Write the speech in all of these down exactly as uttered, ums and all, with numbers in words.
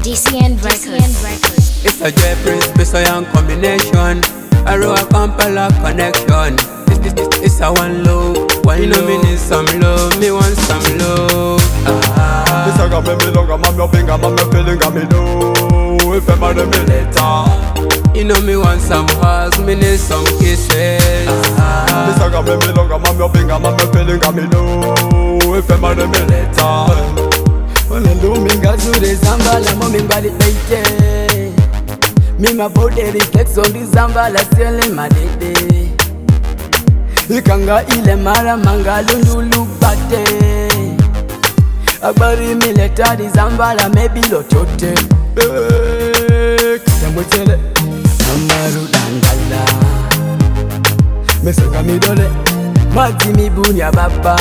D C N Records. It's a J Prince, Mr. Young combination. A raw Kampala connection. It's, it's, it's, it's a one love, one you know love. Me need some love, me want some love. Ah. This a got me, me love, I'm your finger, I'm your feeling, got me know. If I'm a me later. You know me want some hugs, me need some kisses. Ah. This a got me, me love, I'm your finger, I'm your feeling, got me know. If I'm a me later. Minga zure zambala mo mingbali baite Mima body reflex on the zambala sele madede Ikanga ile mara mangalundulu bate Abari mileta di zambala maybe lochote Kitamwetele Namaru dangala Mesenga midole Mati mibunya baba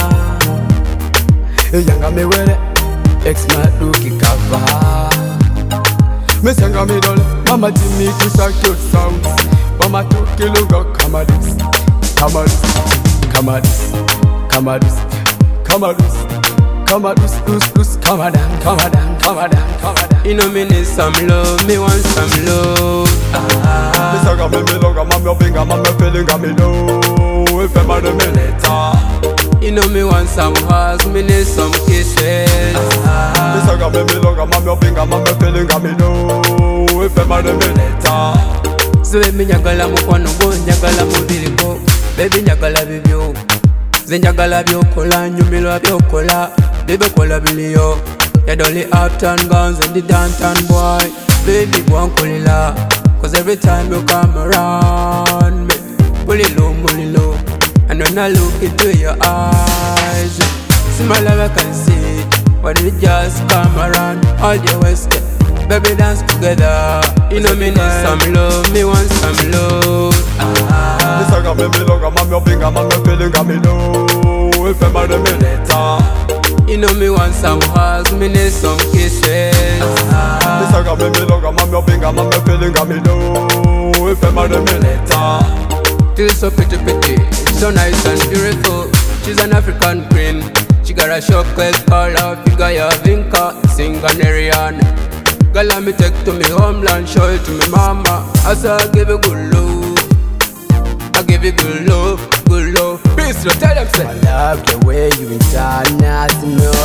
Yanga mewele Ex Maduki cover Mesenga midole Mama Jimmy kisa cute sounds Mama toki luga kamadis Kamadis Kamadis Kamadis Kamadis Kamadis Dus dus Kamadan Kamadan Kamadan Kamadan You know me need some love, me want some love. Ah. Mesenga me me loga Mam your finger, mam your feeling got me know. If I'm a me later. You know me want some hugs, me need some kisses. Ah. This a got me, me love, I'm your finger, I'm your feeling, got me know. If I'm a me later. So baby nyagala mukwano gwo, nyagala mubiri gwo. Baby nyagala bibyo, ze nyagala byokola, nyumirwa byokola. Baby kola biliyo, ya dolly uptown guns and the downtown boy. Baby gwankulila, cause every time you come around me, bully low, bully low. And when I look into your eyes, see my love I can see. But it just come around all your waist. Baby dance together. You know me need some love, me want some love. Ah. This a got me, me love, I'm your finger, I'm your feeling, got me know. If I'm a me later. You know me want some hugs, me need some kisses. Ah. This a got me, me love, I'm your finger, I'm your feeling, got me know. If I'm a me later. She's so pretty, pretty, so nice and beautiful. She's an African queen. She got a showcase, call her figure, ya Vinka, Singanerian. Girl, let me take to me homeland, show it to me mama. I say I give you good love, I give you good love, good love. Peace, you tell them say. I love the way you international.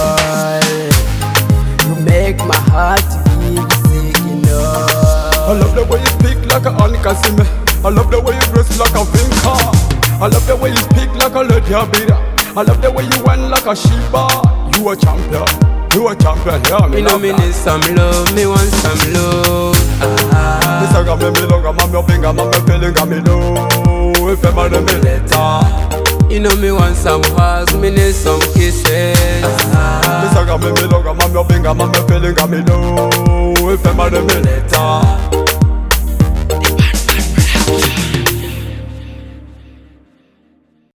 You make my heart keep singing up. I love the way you speak like a Anikasime. I love the way you dress like a Vinka. I love the way you speak like a Lady Abida. I love the way you went like a Sheba. You a champion, you a champion, yeah, me You know me need some love, me want some love. Ah. This a got me, me love, I'm your finger, I'm your feeling, got me know. If I'm a me later. You know me want some hugs, me need some kisses. Ah. This a got me, me love, I'm your finger, I'm your feeling, got me know. If I'm a me later.